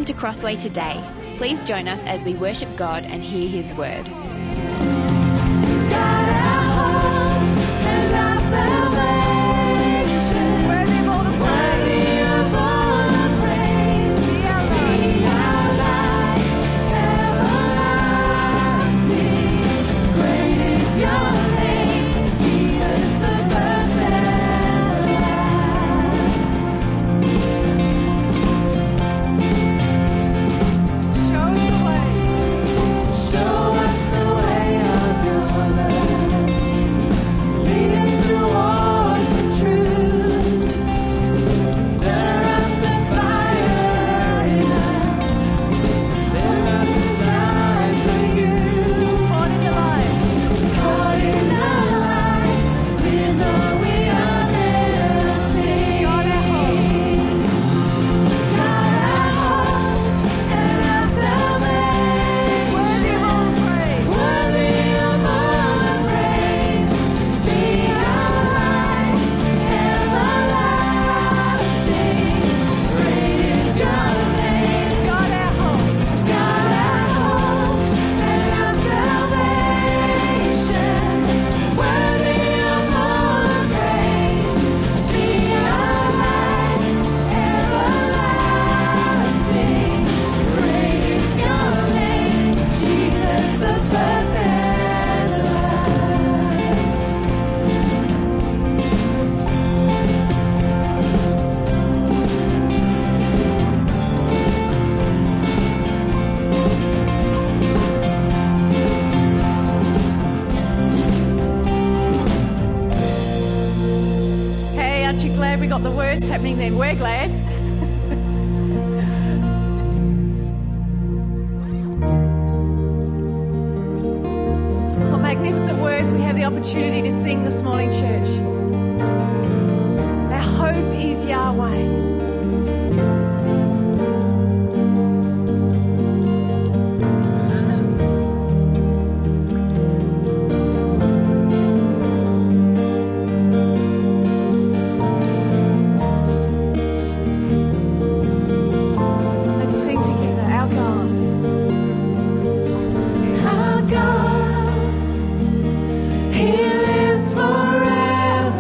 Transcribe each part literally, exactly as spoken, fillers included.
to Crossway today. Please join us as we worship God and hear His word. Happening then, we're glad. What magnificent words we have the opportunity to sing this morning, church. Our hope is Yahweh. He lives forever.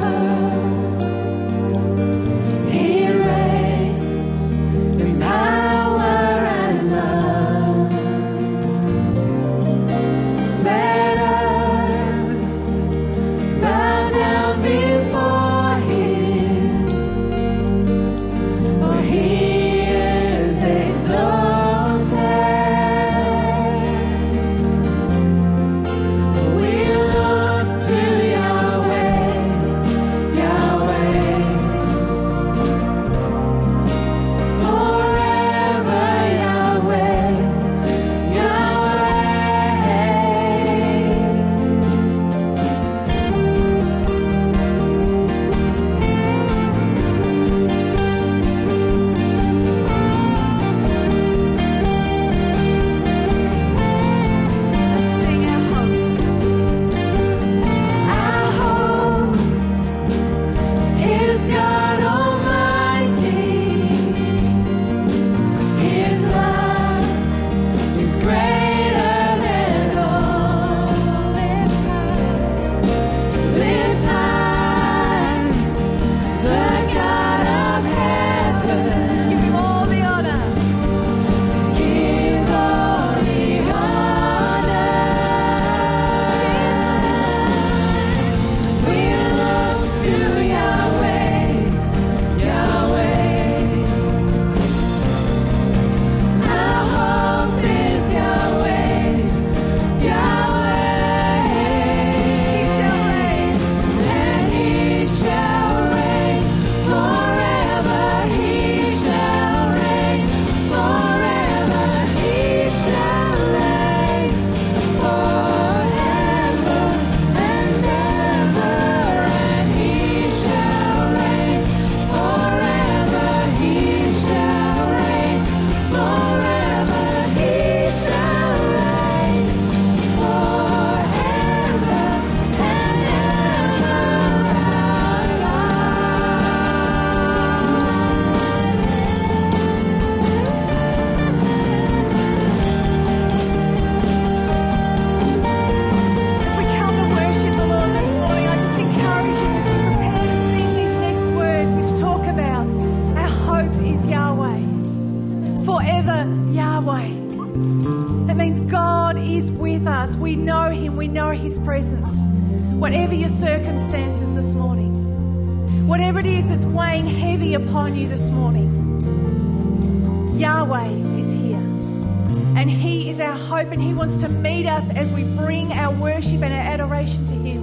we know him, we know his presence. Whatever your circumstances this morning, whatever it is that's weighing heavy upon you this morning, Yahweh is here. And he is our hope, and he wants to meet us as we bring our worship and our adoration to him.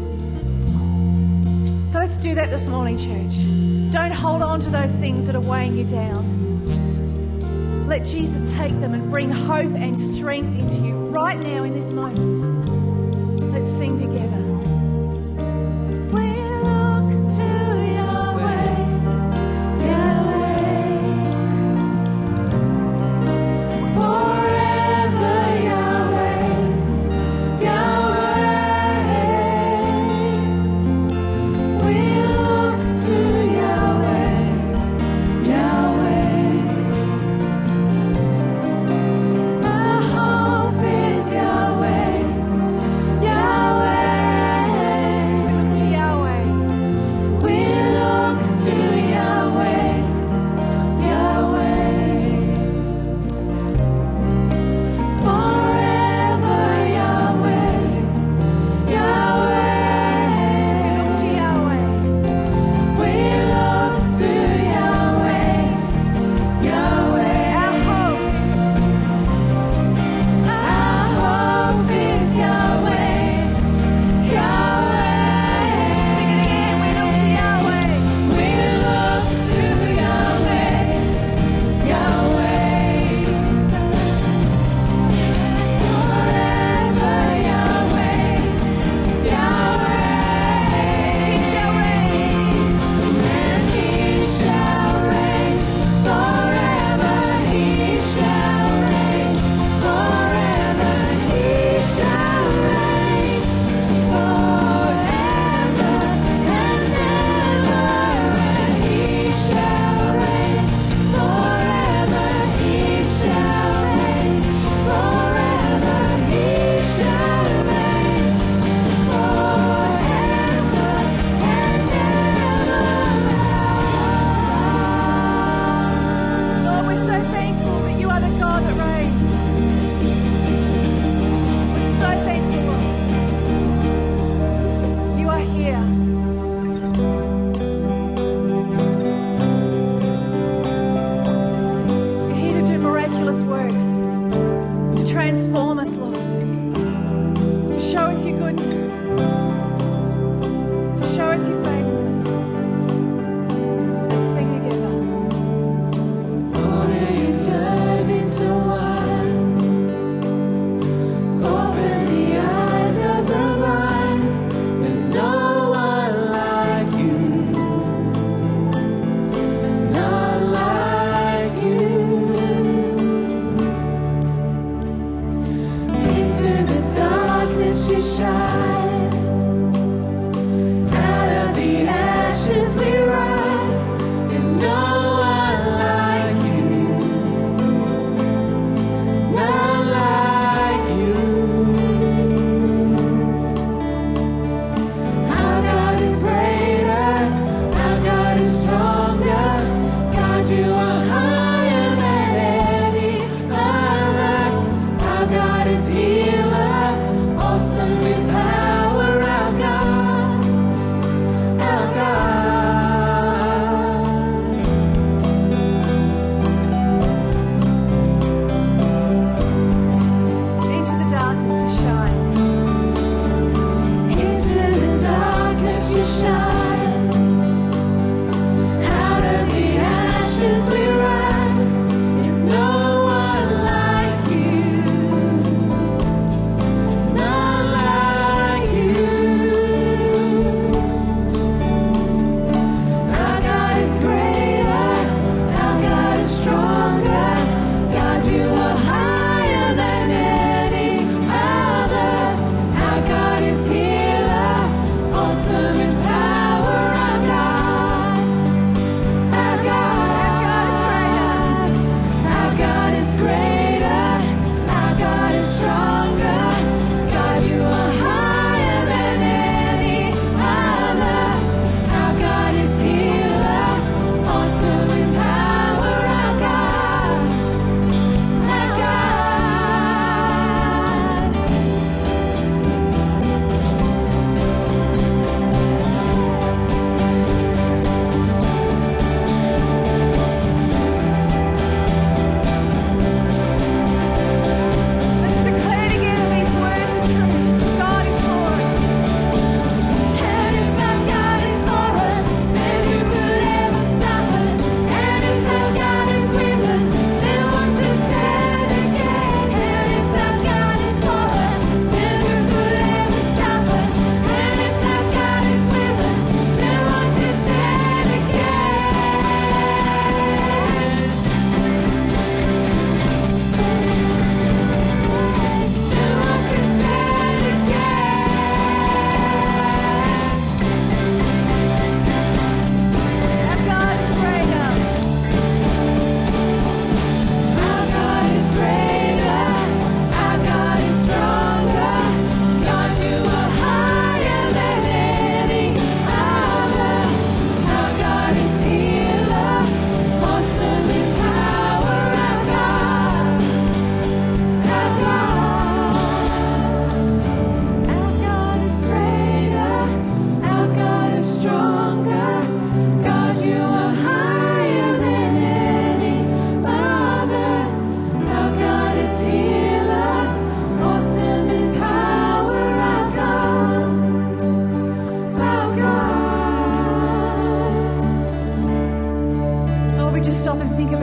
So let's do that this morning, church. Don't hold on to those things that are weighing you down. Let Jesus take them and bring hope and strength into you right now in this moment. Let's sing together. We look to Yahweh, Yahweh, forever Yahweh, Yahweh. We look to Yahweh, Yahweh. My hope is Yahweh, Yahweh.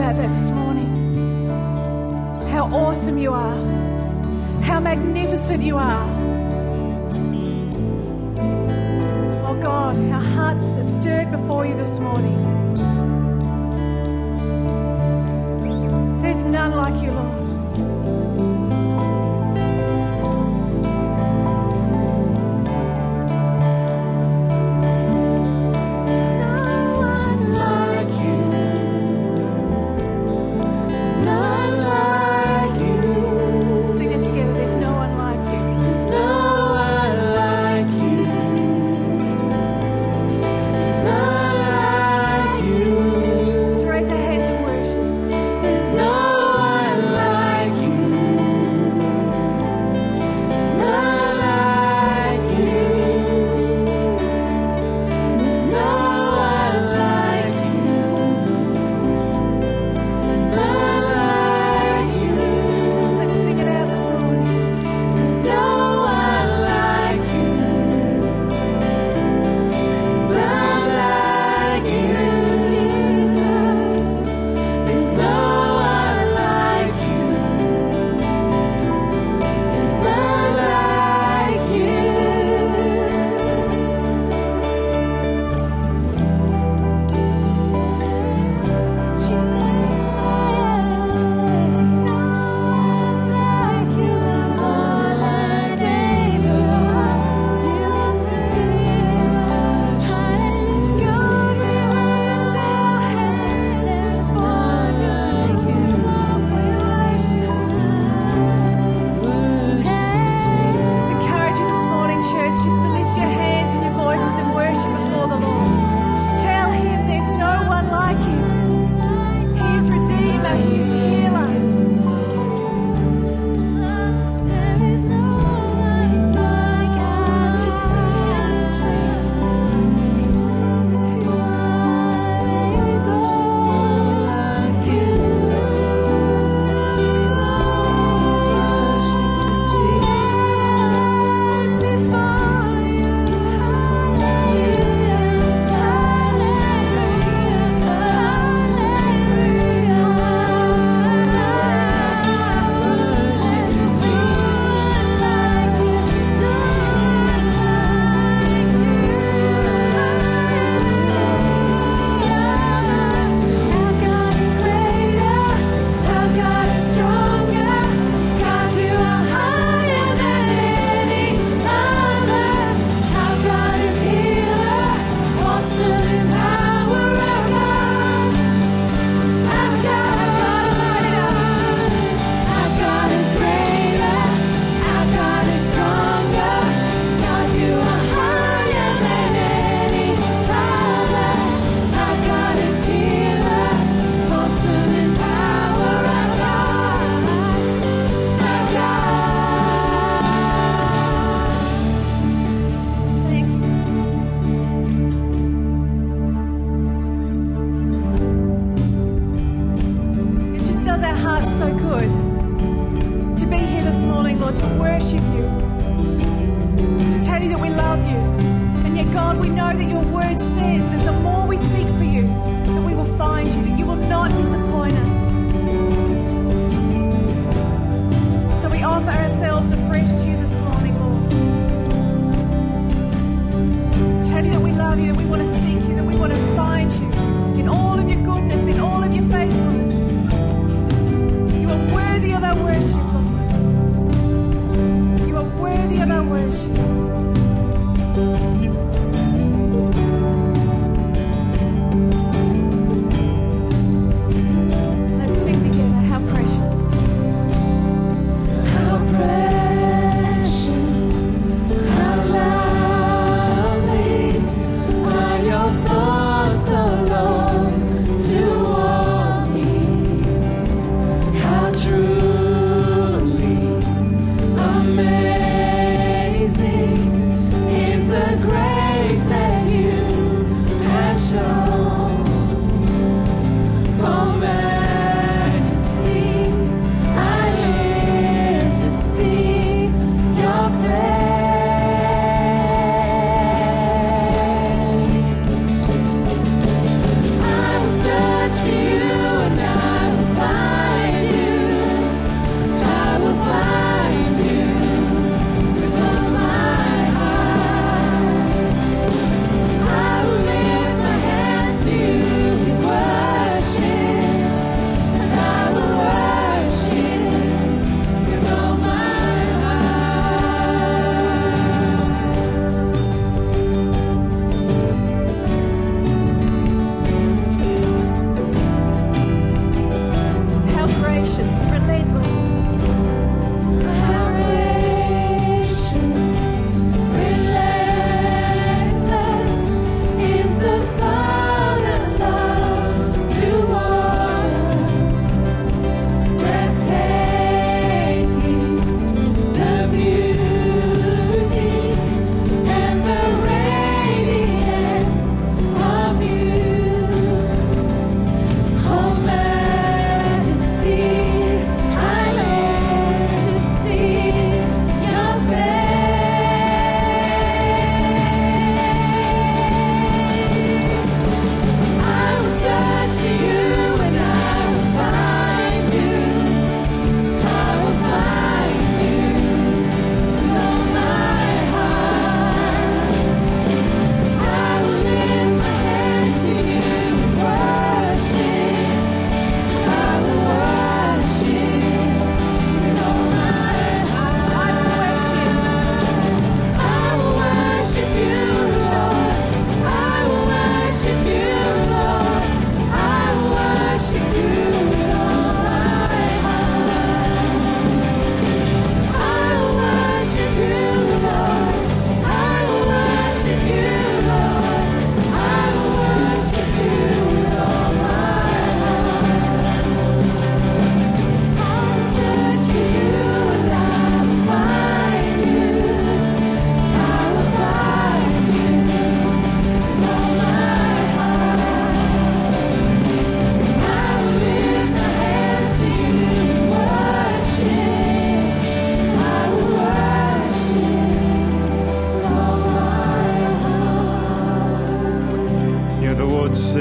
about that this morning. How awesome you are. How magnificent you are. Oh God, our hearts are stirred before you this morning. There's none like you, Lord.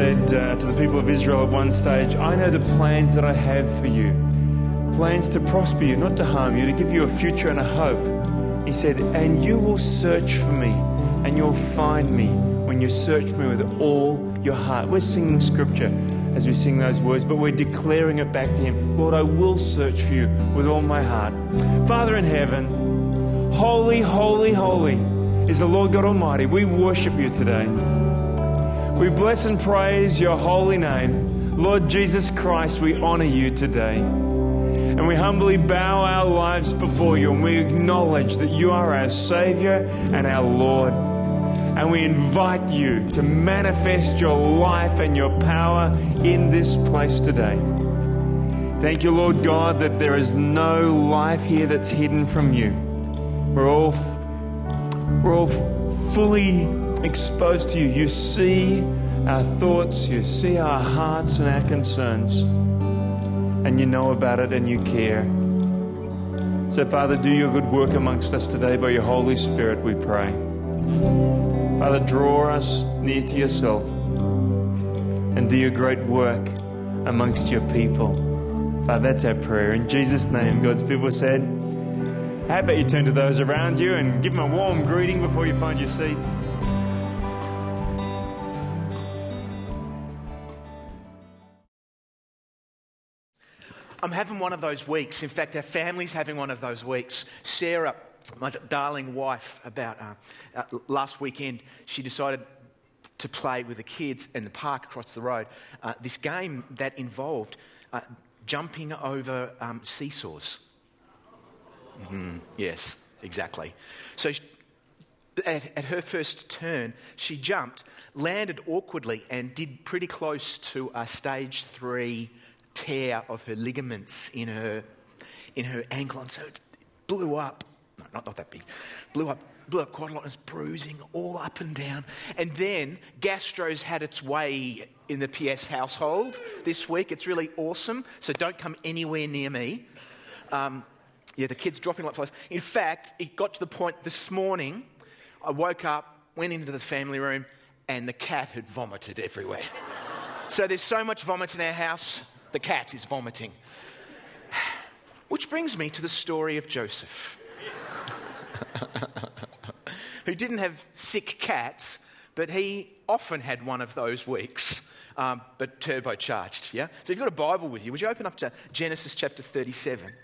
said uh, to the people of Israel at one stage, I know the plans that I have for you, plans to prosper you, not to harm you, to give you a future and a hope. He said, and you will search for me, and you'll find me when you search for me with all your heart. We're singing scripture as we sing those words, but we're declaring it back to him. Lord, I will search for you with all my heart. Father in heaven, holy, holy, holy is the Lord God Almighty. We worship you today. We bless and praise your holy name. Lord Jesus Christ, we honor you today. And we humbly bow our lives before you, and we acknowledge that you are our Savior and our Lord. And we invite you to manifest your life and your power in this place today. Thank you, Lord God, that there is no life here that's hidden from you. We're all, we're all fully exposed to you. You see our thoughts, you see our hearts and our concerns, and you know about it and you care. So, Father, do your good work amongst us today by your Holy Spirit, we pray. Father, draw us near to yourself and do your great work amongst your people. Father, that's our prayer. In Jesus' name, God's people said, how about you turn to those around you and give them a warm greeting before you find your seat. I'm having one of those weeks. In fact, our family's having one of those weeks. Sarah, my darling wife, about uh, uh, last weekend, she decided to play with the kids in the park across the road. Uh, this game that involved uh, jumping over um, seesaws. Mm-hmm. Yes, exactly. So she, at, at her first turn, she jumped, landed awkwardly, and did pretty close to a stage three tear of her ligaments in her in her ankle, and so it blew up. No, not not that big. Blew up, blew up quite a lot. It was bruising all up and down. And then Gastro's had its way in the P S household this week. It's really awesome. So don't come anywhere near me. Um, yeah, the kids dropping like flies. In fact, it got to the point this morning. I woke up, went into the family room, and the cat had vomited everywhere. So there's so much vomit in our house. The cat is vomiting. Which brings me to the story of Joseph, who didn't have sick cats, but he often had one of those weeks, um, but turbocharged, yeah? So if you've got a Bible with you, would you open up to Genesis chapter thirty-seven?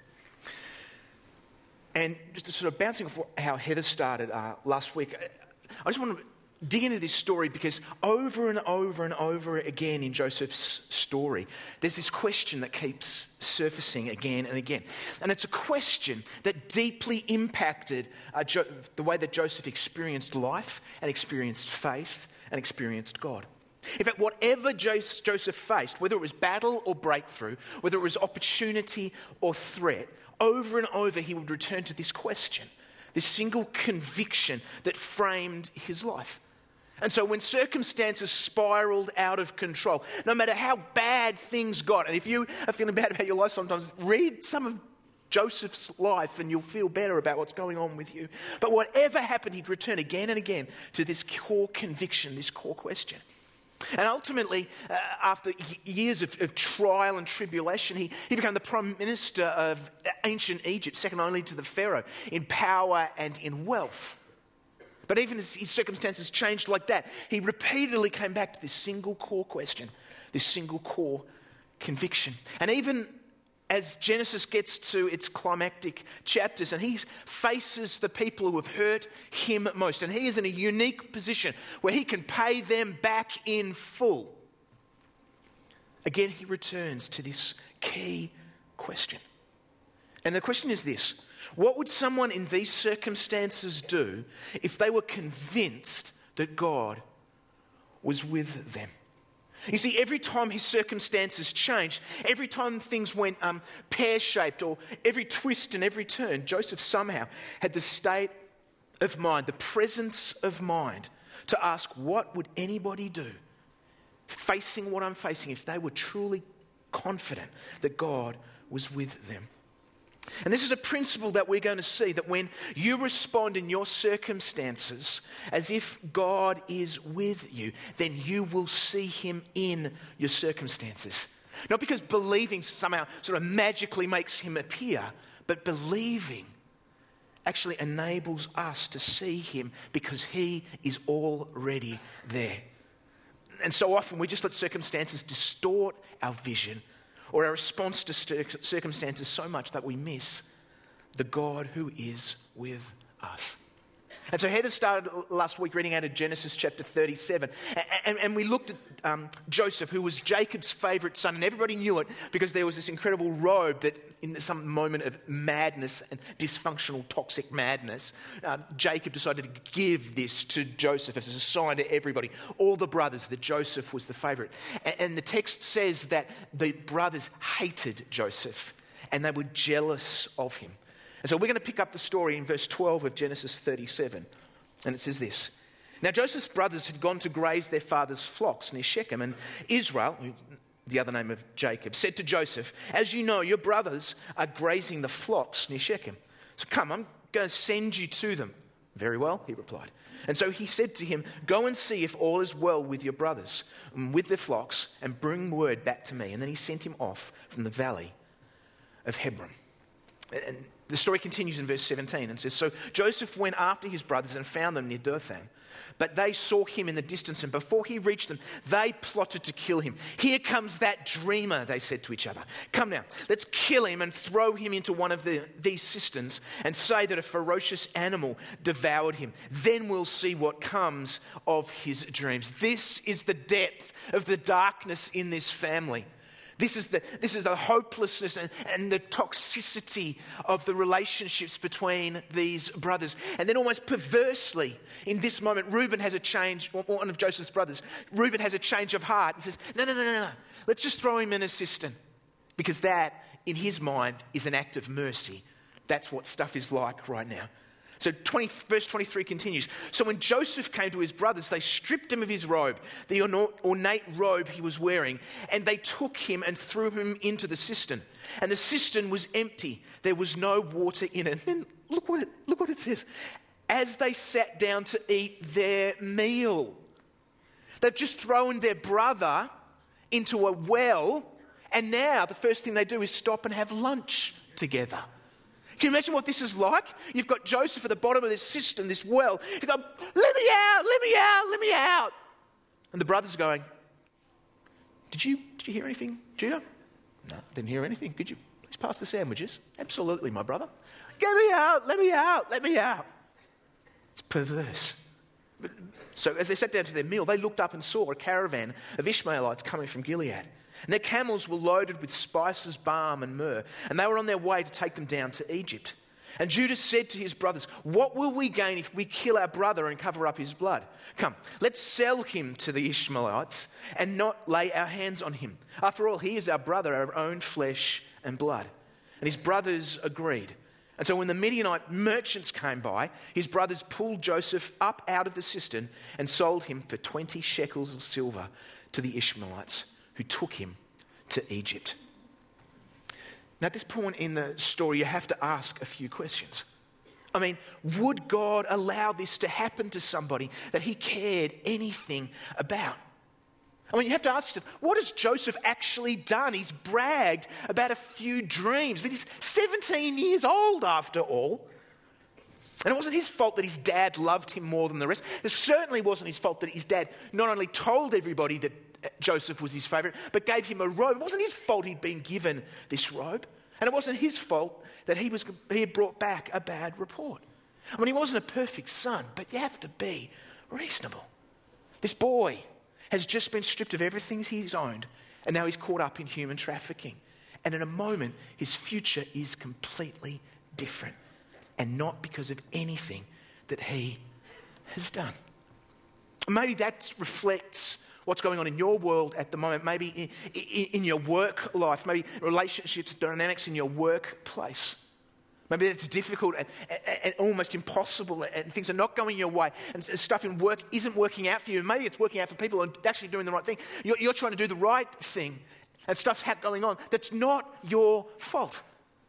And just sort of bouncing off how Heather started uh, last week, I just want to dig into this story because over and over and over again in Joseph's story, there's this question that keeps surfacing again and again. And it's a question that deeply impacted uh, jo- the way that Joseph experienced life and experienced faith and experienced God. In fact, whatever Joseph faced, whether it was battle or breakthrough, whether it was opportunity or threat, over and over he would return to this question, this single conviction that framed his life. And so when circumstances spiraled out of control, no matter how bad things got, and if you are feeling bad about your life sometimes, read some of Joseph's life and you'll feel better about what's going on with you. But whatever happened, he'd return again and again to this core conviction, this core question. And ultimately, uh, after years of, of trial and tribulation, he, he became the prime minister of ancient Egypt, second only to the Pharaoh, in power and in wealth. But even as his circumstances changed like that, he repeatedly came back to this single core question, this single core conviction. And even as Genesis gets to its climactic chapters and he faces the people who have hurt him most, and he is in a unique position where he can pay them back in full, again he returns to this key question. And the question is this: what would someone in these circumstances do if they were convinced that God was with them? You see, every time his circumstances changed, every time things went um, pear-shaped, or every twist and every turn, Joseph somehow had the state of mind, the presence of mind to ask, what would anybody do facing what I'm facing if they were truly confident that God was with them? And this is a principle that we're going to see, that when you respond in your circumstances as if God is with you, then you will see him in your circumstances. Not because believing somehow sort of magically makes him appear, but believing actually enables us to see him because he is already there. And so often we just let circumstances distort our vision or our response to circumstances so much that we miss the God who is with us. And so Heather started last week reading out of Genesis chapter thirty-seven. And, and, and we looked at um, Joseph, who was Jacob's favourite son. And everybody knew it because there was this incredible robe that in some moment of madness and dysfunctional, toxic madness, uh, Jacob decided to give this to Joseph as a sign to everybody, all the brothers, that Joseph was the favourite. And, and the text says that the brothers hated Joseph and they were jealous of him. And so we're going to pick up the story in verse twelve of Genesis thirty-seven. And it says this. Now Joseph's brothers had gone to graze their father's flocks near Shechem. And Israel, the other name of Jacob, said to Joseph, as you know, your brothers are grazing the flocks near Shechem. So come, I'm going to send you to them. Very well, he replied. And so he said to him, go and see if all is well with your brothers and with their flocks, and bring word back to me. And then he sent him off from the valley of Hebron. And the story continues in verse seventeen and says, so Joseph went after his brothers and found them near Dothan. But they saw him in the distance, and before he reached them, they plotted to kill him. Here comes that dreamer, they said to each other. Come now, let's kill him and throw him into one of the, these cisterns and say that a ferocious animal devoured him. Then we'll see what comes of his dreams. This is the depth of the darkness in this family. This is the, this is the hopelessness and, and the toxicity of the relationships between these brothers. And then almost perversely, in this moment, Reuben has a change, one of Joseph's brothers, Reuben has a change of heart and says, no, no, no, no, no, let's just throw him in a cistern. Because that, in his mind, is an act of mercy. That's what stuff is like right now. So twenty, verse twenty-three continues. So when Joseph came to his brothers, they stripped him of his robe, the ornate robe he was wearing, and they took him and threw him into the cistern. And the cistern was empty. There was no water in it. And then look what it, look what it says. As they sat down to eat their meal. They've just thrown their brother into a well, and now the first thing they do is stop and have lunch together. Can you imagine what this is like? You've got Joseph at the bottom of this cistern, this well. He's going, let me out, let me out, let me out. And the brothers are going, did you, did you hear anything, Judah? No, didn't hear anything. Could you please pass the sandwiches? Absolutely, my brother. Get me out, let me out, let me out. It's perverse. But, so as they sat down to their meal, they looked up and saw a caravan of Ishmaelites coming from Gilead. And their camels were loaded with spices, balm and myrrh, and they were on their way to take them down to Egypt. And Judah said to his brothers, what will we gain if we kill our brother and cover up his blood? Come, let's sell him to the Ishmaelites and not lay our hands on him. After all, he is our brother, our own flesh and blood. And his brothers agreed. And so when the Midianite merchants came by, his brothers pulled Joseph up out of the cistern and sold him for twenty shekels of silver to the Ishmaelites, who took him to Egypt. Now, at this point in the story, you have to ask a few questions. I mean, would God allow this to happen to somebody that he cared anything about? I mean, you have to ask yourself, what has Joseph actually done? He's bragged about a few dreams, but he's seventeen years old after all. And it wasn't his fault that his dad loved him more than the rest. It certainly wasn't his fault that his dad not only told everybody that Joseph was his favourite, but gave him a robe. It wasn't his fault he'd been given this robe. And it wasn't his fault that he was he had brought back a bad report. I mean, he wasn't a perfect son, but you have to be reasonable. This boy has just been stripped of everything he's owned, and now he's caught up in human trafficking. And in a moment, his future is completely different, and not because of anything that he has done. Maybe that reflects what's going on in your world at the moment, maybe in, in, in your work life, maybe relationships, dynamics in your workplace. Maybe it's difficult and, and, and almost impossible, and things are not going your way, and stuff in work isn't working out for you. Maybe it's working out for people who are actually doing the right thing. You're, you're trying to do the right thing, and stuff's going on that's not your fault.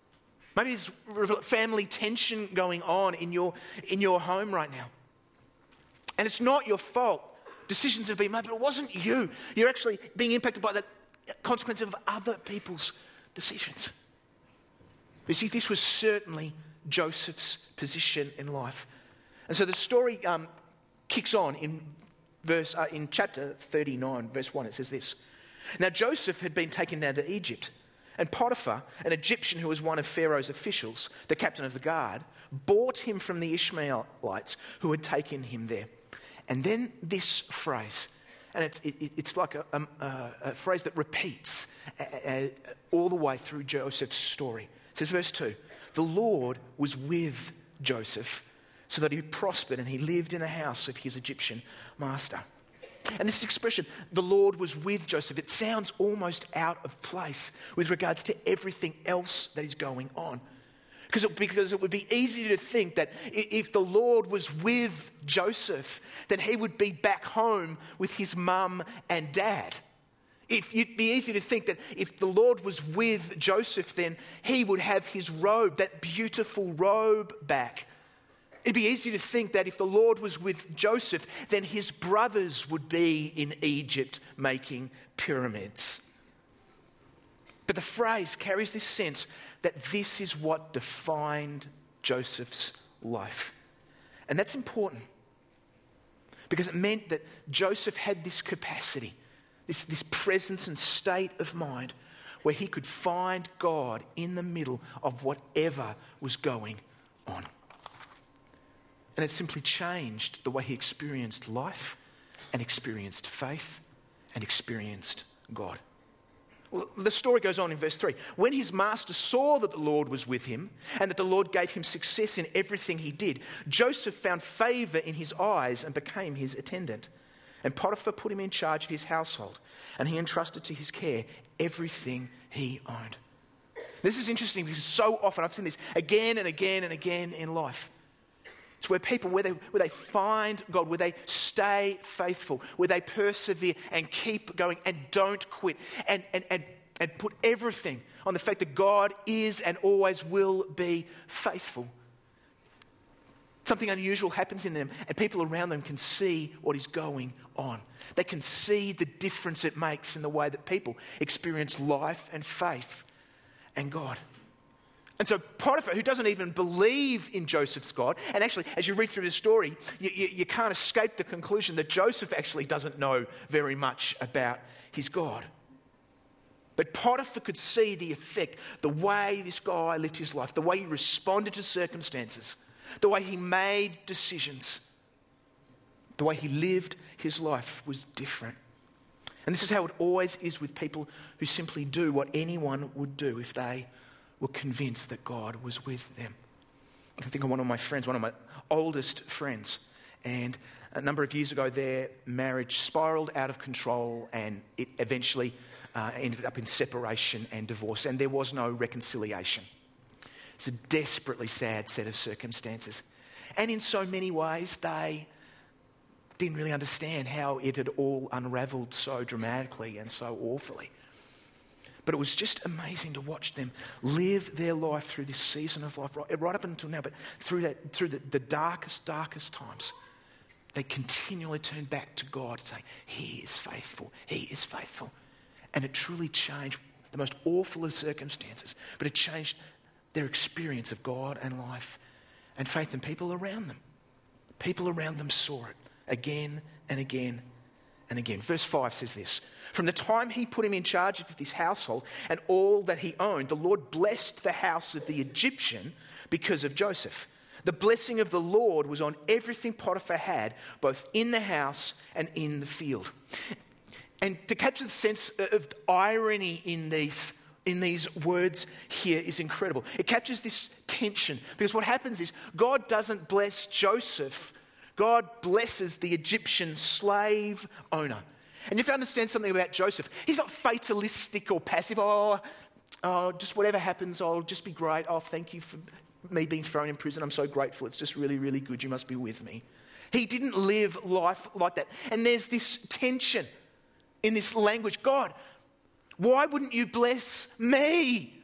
Maybe there's family tension going on in your, in your home right now. And it's not your fault. Decisions have been made, but it wasn't you. You're actually being impacted by the consequence of other people's decisions. You see, this was certainly Joseph's position in life. And so the story um, kicks on in verse uh, in chapter thirty-nine, verse one. It says this. Now Joseph had been taken down to Egypt, and Potiphar, an Egyptian who was one of Pharaoh's officials, the captain of the guard, bought him from the Ishmaelites who had taken him there. And then this phrase, and it's, it, it's like a, a, a phrase that repeats a, a, all the way through Joseph's story. It says, verse two, the Lord was with Joseph so that he prospered and he lived in the house of his Egyptian master. And this expression, the Lord was with Joseph, it sounds almost out of place with regards to everything else that is going on. Because it, because it would be easy to think that if the Lord was with Joseph, then he would be back home with his mum and dad. If it'd be easy to think that if the Lord was with Joseph, then he would have his robe, that beautiful robe, back. It'd be easy to think that if the Lord was with Joseph, then his brothers would be in Egypt making pyramids. But the phrase carries this sense that this is what defined Joseph's life. And that's important because it meant that Joseph had this capacity, this, this presence and state of mind where he could find God in the middle of whatever was going on. And it simply changed the way he experienced life and experienced faith and experienced God. Well, the story goes on in verse three. When his master saw that the Lord was with him and that the Lord gave him success in everything he did, Joseph found favor in his eyes and became his attendant. And Potiphar put him in charge of his household, and he entrusted to his care everything he owned. This is interesting because so often I've seen this again and again and again in life. It's where people, where they, where they find God, where they stay faithful, where they persevere and keep going and don't quit and, and, and, and put everything on the fact that God is and always will be faithful. Something unusual happens in them and people around them can see what is going on. They can see the difference it makes in the way that people experience life and faith and God. And so Potiphar, who doesn't even believe in Joseph's God, and actually, as you read through the story, you, you, you can't escape the conclusion that Joseph actually doesn't know very much about his God. But Potiphar could see the effect, the way this guy lived his life, the way he responded to circumstances, the way he made decisions, the way he lived his life was different. And this is how it always is with people who simply do what anyone would do if they were convinced that God was with them. I think of one of my friends, one of my oldest friends, and a number of years ago their marriage spiraled out of control and it eventually uh, ended up in separation and divorce, and there was no reconciliation. It's a desperately sad set of circumstances. And in so many ways, they didn't really understand how it had all unraveled so dramatically and so awfully. But it was just amazing to watch them live their life through this season of life, right, right up until now, but through that, through the, the darkest, darkest times. They continually turned back to God and saying, He is faithful, He is faithful. And it truly changed the most awful of circumstances, but it changed their experience of God and life and faith, and people around them. People around them saw it again and again and again. Verse five says this: from the time he put him in charge of this household and all that he owned, the Lord blessed the house of the Egyptian because of Joseph. The blessing of the Lord was on everything Potiphar had, both in the house and in the field. And to capture the sense of irony in these, in these words here is incredible. It captures this tension, because what happens is God doesn't bless Joseph. God blesses the Egyptian slave owner. And you have to understand something about Joseph. He's not fatalistic or passive. Oh, oh, just whatever happens, I'll just be great. Oh, thank you for me being thrown in prison. I'm so grateful. It's just really, really good. You must be with me. He didn't live life like that. And there's this tension in this language. God, why wouldn't you bless me?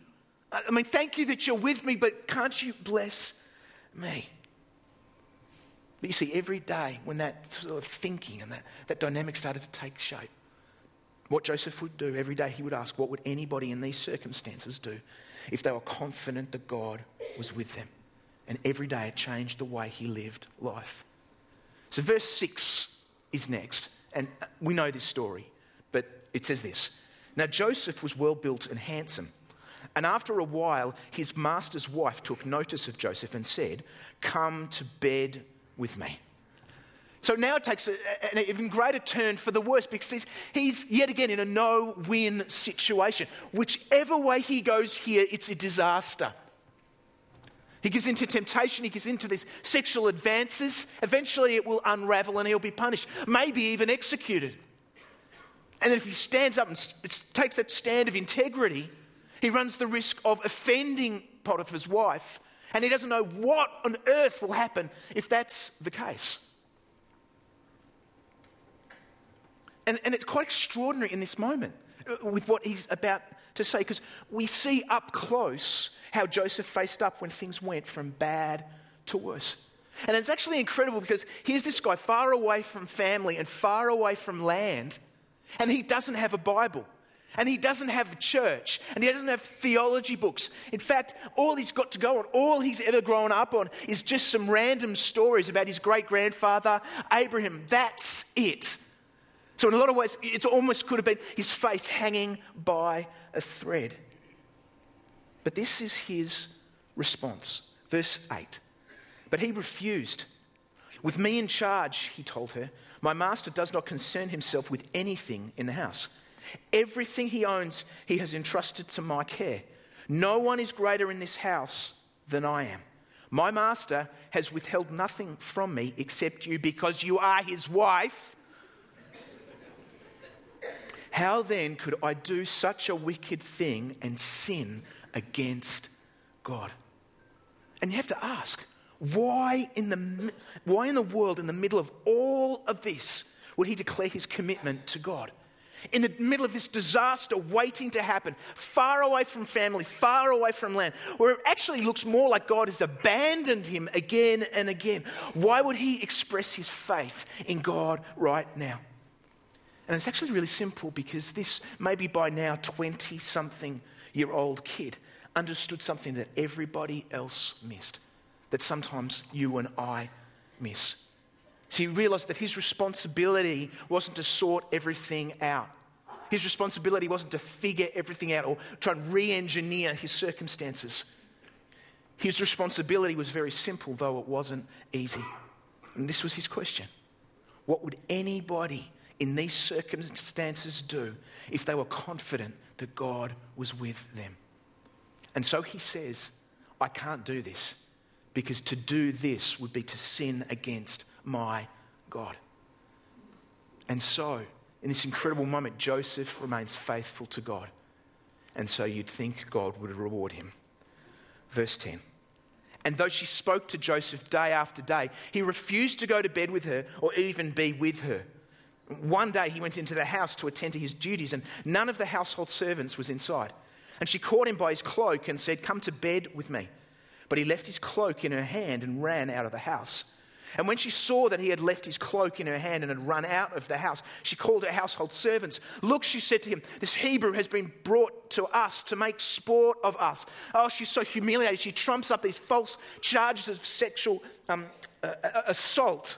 I mean, thank you that you're with me, but can't you bless me? But you see, every day when that sort of thinking and that, that dynamic started to take shape, what Joseph would do every day, he would ask, what would anybody in these circumstances do if they were confident that God was with them? And every day it changed the way he lived life. So verse six is next, and we know this story, but it says this. Now Joseph was well built and handsome, and after a while his master's wife took notice of Joseph and said, "Come to bed with me." So now it takes a, an even greater turn for the worse, because he's, he's yet again in a no-win situation. Whichever way he goes here, it's a disaster. He gives into temptation, he gives into these sexual advances. Eventually it will unravel and he'll be punished, maybe even executed. And then if he stands up and takes that stand of integrity, he runs the risk of offending Potiphar's wife, and he doesn't know what on earth will happen if that's the case. And, and it's quite extraordinary in this moment with what he's about to say, because we see up close how Joseph faced up when things went from bad to worse. And it's actually incredible, because here's this guy far away from family and far away from land, and he doesn't have a Bible, and he doesn't have a church, and he doesn't have theology books. In fact, all he's got to go on, all he's ever grown up on, is just some random stories about his great-grandfather Abraham. That's it. So in a lot of ways, it almost could have been his faith hanging by a thread. But this is his response. Verse eight. But he refused. "With me in charge," he told her, "my master does not concern himself with anything in the house. Everything he owns, he has entrusted to my care. No one is greater in this house than I am. My master has withheld nothing from me except you, because you are his wife. How then could I do such a wicked thing and sin against God?" And you have to ask, why in the why in the world, in the middle of all of this, would he declare his commitment to God? In the middle of this disaster waiting to happen, far away from family, far away from land, where it actually looks more like God has abandoned him again and again. Why would he express his faith in God right now? And it's actually really simple, because this maybe by now twenty-something-year-old kid understood something that everybody else missed, that sometimes you and I miss. So he realised that his responsibility wasn't to sort everything out. His responsibility wasn't to figure everything out or try and re-engineer his circumstances. His responsibility was very simple, though it wasn't easy. And this was his question. What would anybody in these circumstances do if they were confident that God was with them? And so he says, I can't do this, because to do this would be to sin against my God. And so, in this incredible moment, Joseph remains faithful to God. And so you'd think God would reward him. Verse ten. And though she spoke to Joseph day after day, he refused to go to bed with her or even be with her. One day he went into the house to attend to his duties, and none of the household servants was inside. And she caught him by his cloak and said, "Come to bed with me." But he left his cloak in her hand and ran out of the house. And when she saw that he had left his cloak in her hand and had run out of the house, she called her household servants. "Look," she said to him, "this Hebrew has been brought to us to make sport of us." Oh, she's so humiliated. She trumps up these false charges of sexual um, uh, assault.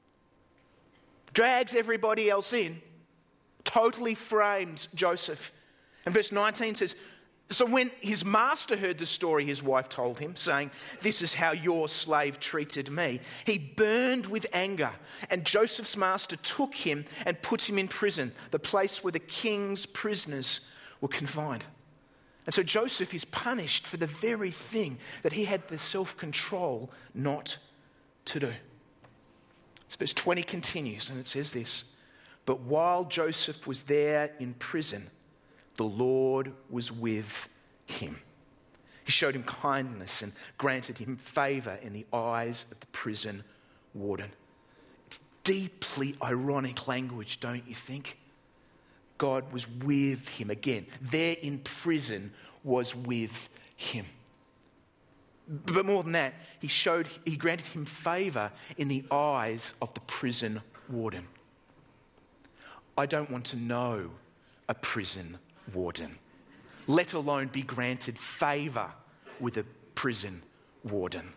Drags everybody else in. Totally frames Joseph. And verse nineteen says, so when his master heard the story his wife told him, saying, "This is how your slave treated me," he burned with anger. And Joseph's master took him and put him in prison, the place where the king's prisoners were confined. And so Joseph is punished for the very thing that he had the self-control not to do. So verse twenty continues, and it says this, "But while Joseph was there in prison, the Lord was with him. He showed him kindness and granted him favor in the eyes of the prison warden." It's deeply ironic language, don't you think? God was with him again. There in prison was with him. But more than that, he showed, he granted him favor in the eyes of the prison warden. I don't want to know a prison warden, let alone be granted favor with a prison warden.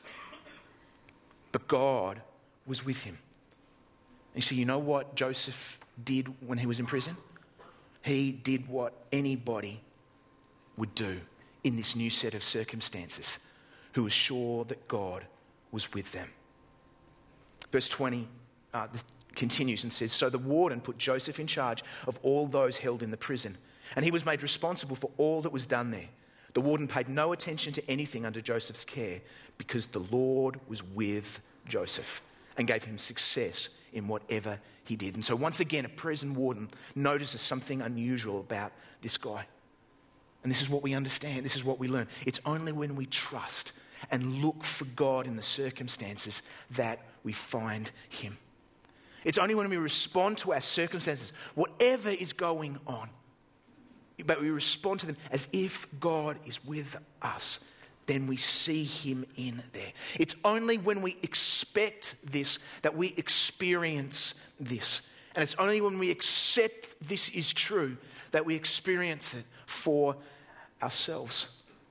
But God was with him. And so you know what Joseph did when he was in prison? He did what anybody would do in this new set of circumstances, who was sure that God was with them. Verse twenty uh, continues and says, so the warden put Joseph in charge of all those held in the prison, and he was made responsible for all that was done there. The warden paid no attention to anything under Joseph's care because the Lord was with Joseph and gave him success in whatever he did. And so once again, a prison warden notices something unusual about this guy. And this is what we understand. This is what we learn. It's only when we trust and look for God in the circumstances that we find him. It's only when we respond to our circumstances, whatever is going on, but we respond to them as if God is with us, then we see him in there. It's only when we expect this that we experience this. And it's only when we accept this is true that we experience it for ourselves.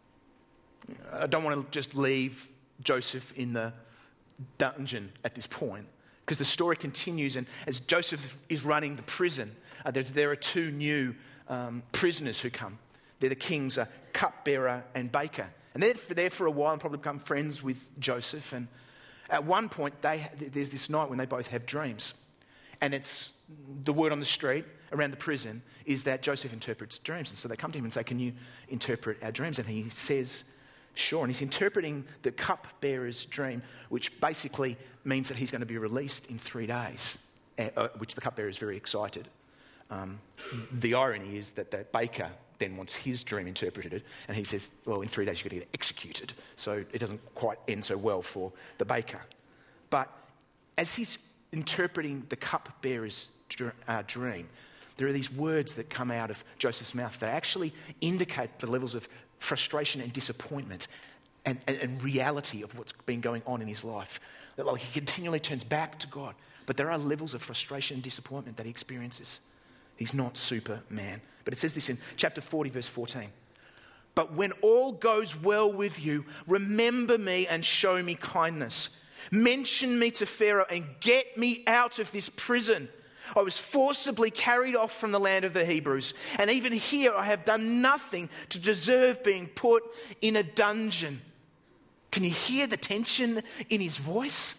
I don't want to just leave Joseph in the dungeon at this point, because the story continues, and as Joseph is running the prison, uh, there, there are two new um, prisoners who come. They're the king's uh, cupbearer and baker. And they're there for a while and probably become friends with Joseph. And at one point, they, there's this night when they both have dreams. And it's the word on the street around the prison is that Joseph interprets dreams. And so they come to him and say, can you interpret our dreams? And he says, sure. And he's interpreting the cupbearer's dream, which basically means that he's going to be released in three days, uh, which the cupbearer is very excited. Um, the irony is that the baker then wants his dream interpreted, and he says, well, in three days you've got to get executed. So it doesn't quite end so well for the baker. But as he's interpreting the cupbearer's uh, dream, there are these words that come out of Joseph's mouth that actually indicate the levels of frustration and disappointment and, and, and reality of what's been going on in his life. That like he continually turns back to God, but there are levels of frustration and disappointment that he experiences. He's not Superman. But it says this in chapter forty, verse fourteen. But when all goes well with you, remember me and show me kindness. Mention me to Pharaoh and get me out of this prison. I was forcibly carried off from the land of the Hebrews. And even here I have done nothing to deserve being put in a dungeon. Can you hear the tension in his voice?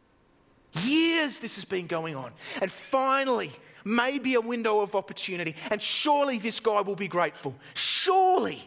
Years this has been going on. And finally, maybe a window of opportunity. And surely this guy will be grateful. Surely.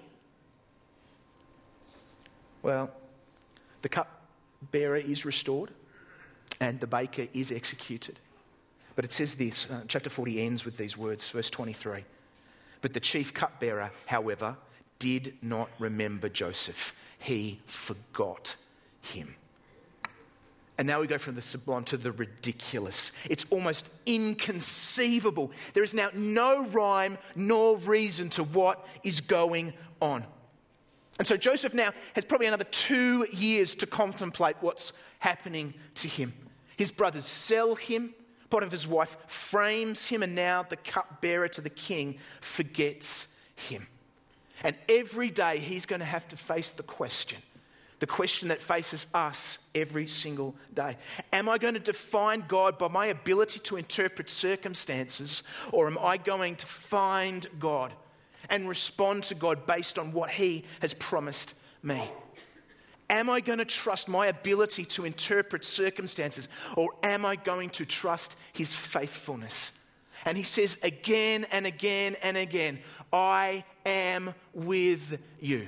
Well, the cupbearer is restored and the baker is executed. But it says this, uh, chapter forty ends with these words, verse twenty-three. But the chief cupbearer, however, did not remember Joseph. He forgot him. And now we go from the sublime to the ridiculous. It's almost inconceivable. There is now no rhyme nor reason to what is going on. And so Joseph now has probably another two years to contemplate what's happening to him. His brothers sell him. Potiphar's wife frames him, and now the cupbearer to the king forgets him. And every day he's going to have to face the question, the question that faces us every single day. Am I going to define God by my ability to interpret circumstances, or am I going to find God and respond to God based on what he has promised me? Am I going to trust my ability to interpret circumstances, or am I going to trust his faithfulness? And he says again and again and again, I am with you.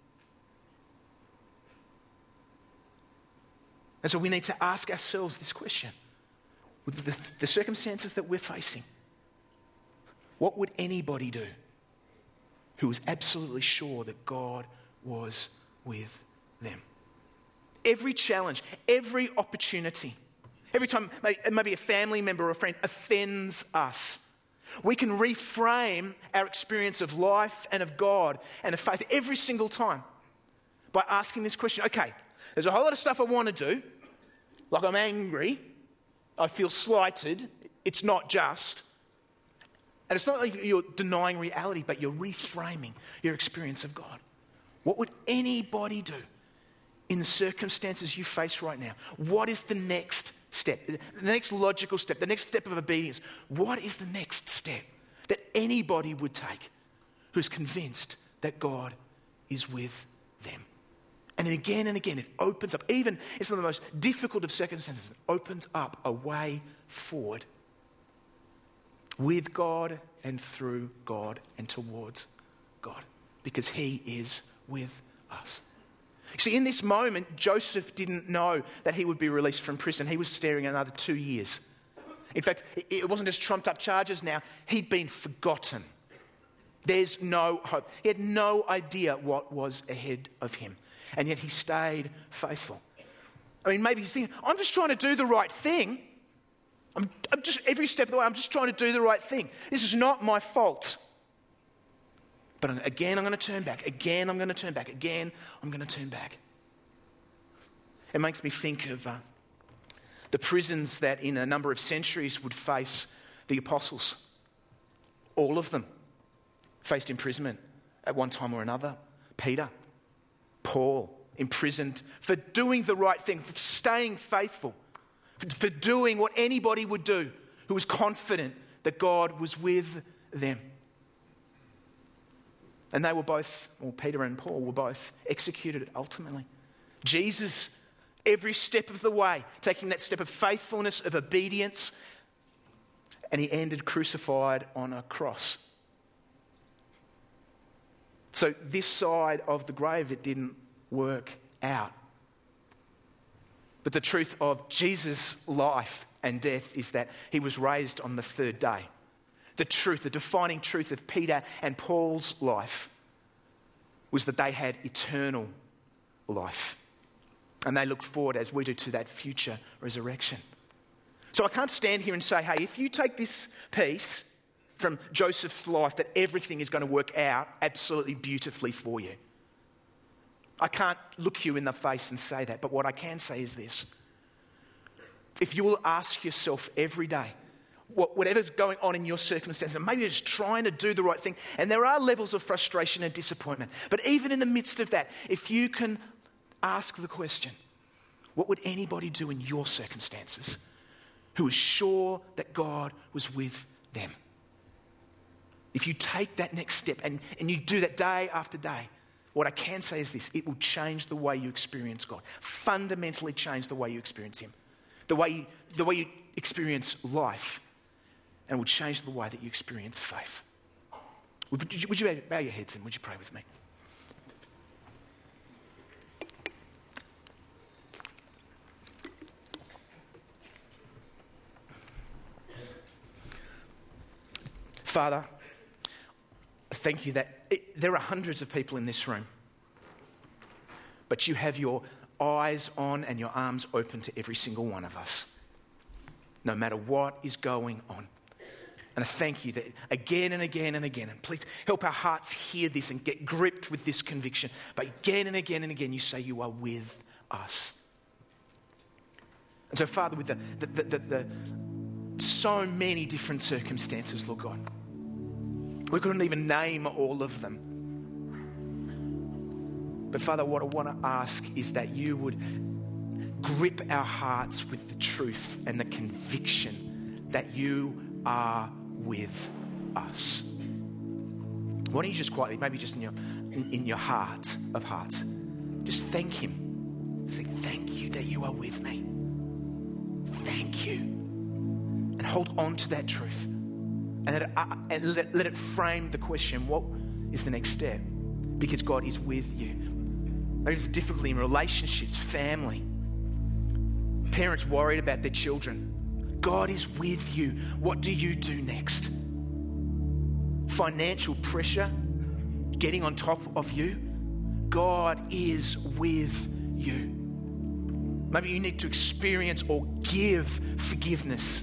And so we need to ask ourselves this question. With the, the circumstances that we're facing, what would anybody do who was absolutely sure that God was with them? Every challenge, every opportunity, every time maybe a family member or a friend offends us, we can reframe our experience of life and of God and of faith every single time by asking this question. Okay, there's a whole lot of stuff I want to do. Like I'm angry. I feel slighted. It's not just. And it's not like you're denying reality, but you're reframing your experience of God. What would anybody do in the circumstances you face right now? What is the next step? The next logical step, the next step of obedience. What is the next step that anybody would take who's convinced that God is with them? And again and again, it opens up, even in some of the most difficult of circumstances, it opens up a way forward with God and through God and towards God, because he is with us. See, in this moment, Joseph didn't know that he would be released from prison. He was staring at another two years. In fact, it wasn't just trumped up charges now. He'd been forgotten. There's no hope. He had no idea what was ahead of him. And yet he stayed faithful. I mean, maybe he's thinking, I'm just trying to do the right thing. I'm, I'm just, every step of the way, I'm just trying to do the right thing. This is not my fault. But again, I'm going to turn back. Again, I'm going to turn back. Again, I'm going to turn back. It makes me think of uh, the prisons that in a number of centuries would face the apostles. All of them faced imprisonment at one time or another. Peter, Paul, imprisoned for doing the right thing, for staying faithful, for, for doing what anybody would do who was confident that God was with them. And they were both, well, Peter and Paul were both executed ultimately. Jesus, every step of the way, taking that step of faithfulness, of obedience, and he ended crucified on a cross. So this side of the grave, it didn't work out. But the truth of Jesus' life and death is that he was raised on the third day. The truth, the defining truth of Peter and Paul's life was that they had eternal life. And they looked forward, as we do, to that future resurrection. So I can't stand here and say, hey, if you take this piece from Joseph's life, that everything is going to work out absolutely beautifully for you. I can't look you in the face and say that, but what I can say is this. If you will ask yourself every day, whatever's going on in your circumstances, and maybe you're just trying to do the right thing, and there are levels of frustration and disappointment, but even in the midst of that, if you can ask the question, what would anybody do in your circumstances who is sure that God was with them? If you take that next step and, and you do that day after day, what I can say is this: it will change the way you experience God, fundamentally change the way you experience him, the way you, the way you experience life, and will change the way that you experience faith. Would you, would you bow your heads and would you pray with me? Father, thank you that it, there are hundreds of people in this room, but you have your eyes on and your arms open to every single one of us, no matter what is going on. And I thank you that again and again and again, and please help our hearts hear this and get gripped with this conviction, but again and again and again you say you are with us. And so, Father, with the, the, the, the, the so many different circumstances, Lord God, we couldn't even name all of them. But Father, what I want to ask is that you would grip our hearts with the truth and the conviction that you are with us. Why don't you just quietly, maybe just in your in, in your heart of hearts, just thank him. Say, thank you that you are with me. Thank you. And hold on to that truth. And, let it, uh, and let, let it frame the question, what is the next step? Because God is with you. Maybe there's a difficulty in relationships, family. Parents worried about their children. God is with you. What do you do next? Financial pressure getting on top of you. God is with you. Maybe you need to experience or give forgiveness.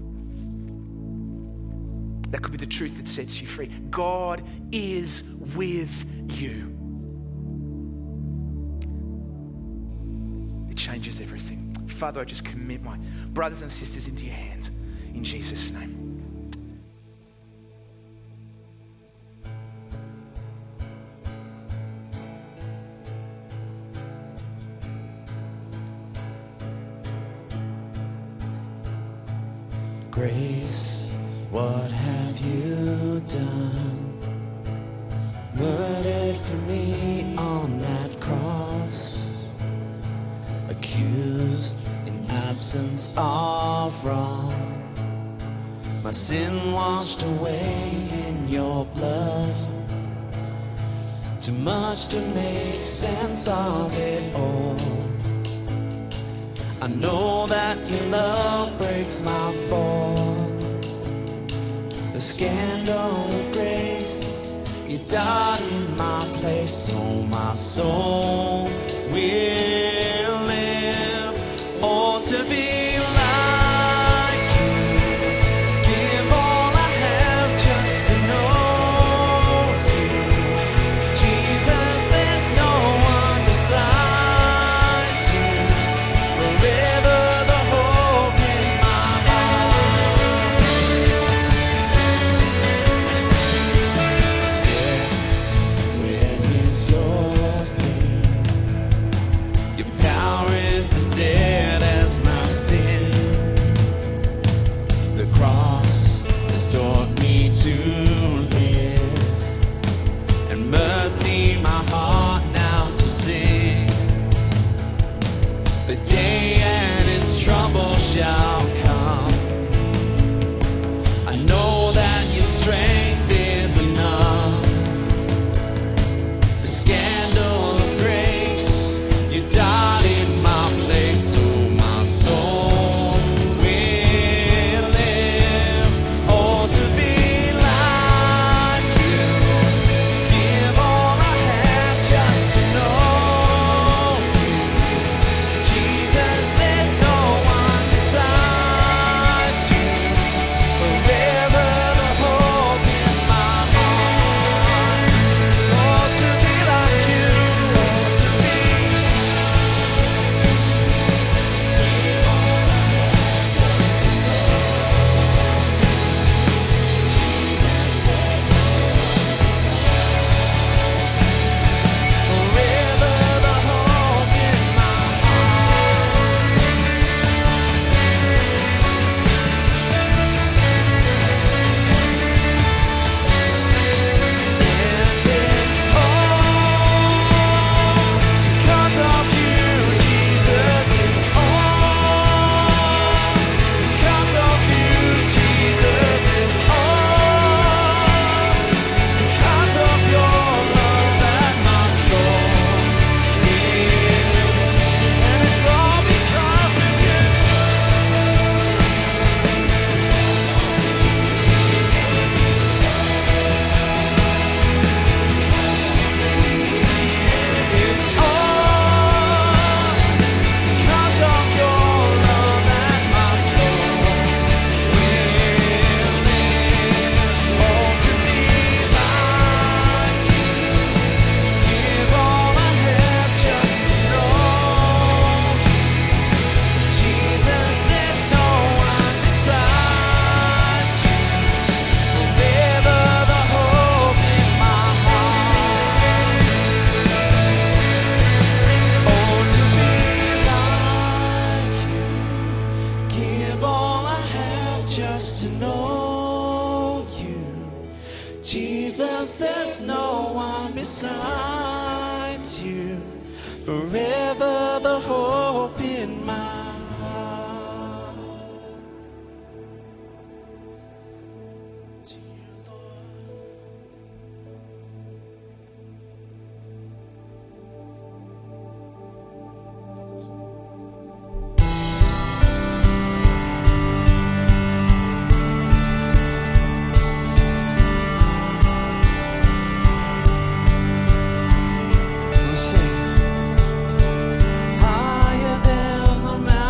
That could be the truth that sets you free. God is with you. changes everything. Father, I just commit my brothers and sisters into your hands in Jesus' name. Grace, what have you done? Murdered for me on that cross, accused in absence of wrong, my sin washed away in your blood. Too much to make sense of it all. I know that your love breaks my fall. The scandal of grace, you died in my place, so my soul will live. Oh, to be like you, give all I have just to know you. Jesus, there's no one beside. Dead as my sin. The cross has taught me to live, and mercy my heart now to sing. The day and its trouble shall come. I know that your strength is enough. The scandal of grace, you died in my place, so my soul will live. Oh, to be like you, give all I have just to know you. Jesus, there's no one beside you. Forever the hope in my heart. Oh, to be like you, oh, to be. Forever the hope in my heart. And it's all because of you, Jesus. It's all because of you, Jesus. It's all because of your love that my soul lives. And it's all because of you. It's all because of your love that my soul will live. Oh, to be like you, give all I have just to know you. Jesus, there's no one beside you. Forever the hope in my heart. Oh, to be like you, give all I have just to know you. Jesus, there's no one beside you. Forever the hope in my heart. To you, Lord. Let's sing. Higher than the mountains.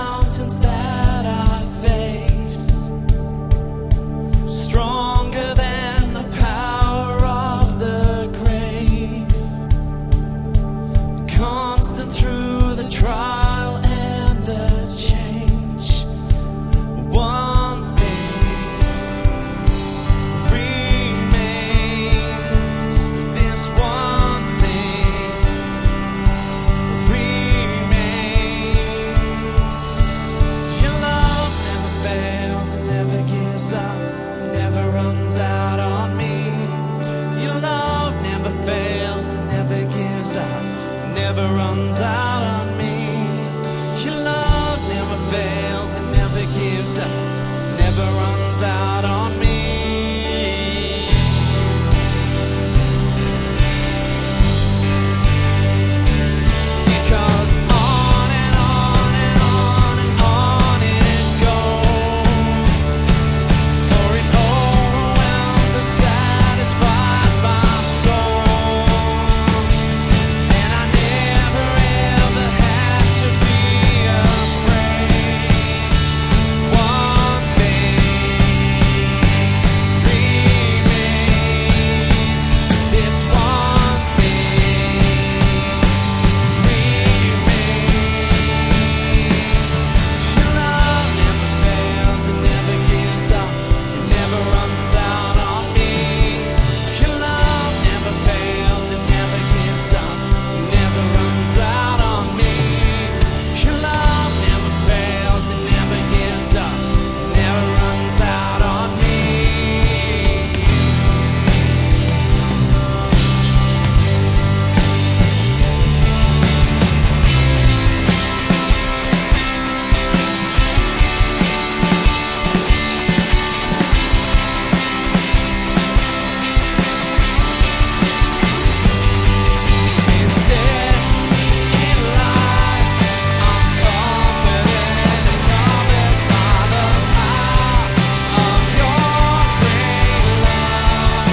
runs out on me. Your love never fails, it never gives up, never runs out on me. Because on and on and on and on it goes, for it overwhelms and satisfies my soul. And I never ever have to be afraid. One thing remains, this one thing remains. Your love never fails, it never gives up, it never runs out on me. Your love never fails, it never gives up, it never runs out on me. Your love never fails, it never gives up, it never runs out on me. In death, in life, I'm confident and covered by the power of your great love.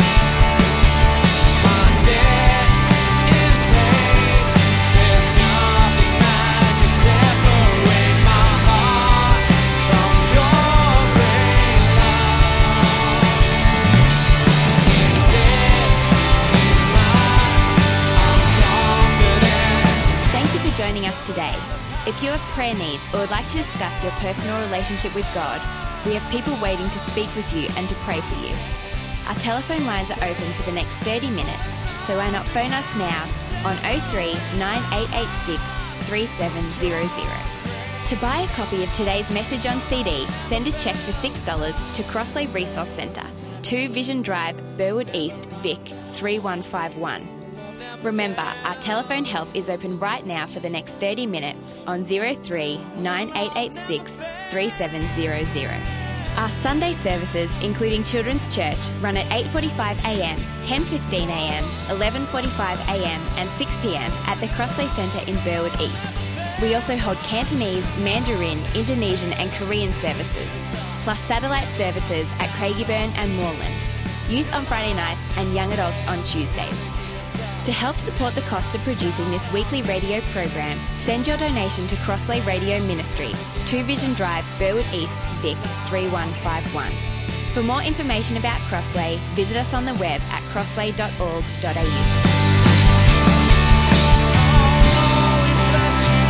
My debt is paid, there's nothing that can separate my heart from your great love. In death, in life, I'm confident. Thank you for joining us today. If you have prayer needs or would like to discuss your personal relationship with God, we have people waiting to speak with you and to pray for you. Our telephone lines are open for the next thirty minutes, so why not phone us now on oh three nine eight eight six three seven zero zero. To buy a copy of today's message on C D, send a cheque for six dollars to Crossway Resource Centre, two Vision Drive, Burwood East, Vic three one five one. Remember, our telephone help is open right now for the next thirty minutes on oh three nine eight eight six three seven zero zero. Our Sunday services, including Children's Church, run at eight forty-five a m, ten fifteen a m, eleven forty-five a m and six p m at the Crossway Centre in Burwood East. We also hold Cantonese, Mandarin, Indonesian and Korean services, plus satellite services at Craigieburn and Moreland, youth on Friday nights and young adults on Tuesdays. To help support the cost of producing this weekly radio program, send your donation to Crossway Radio Ministry, two Vision Drive, Burwood East, Vic three one five one. For more information about Crossway, visit us on the web at crossway dot org dot a u. Oh, we bless you.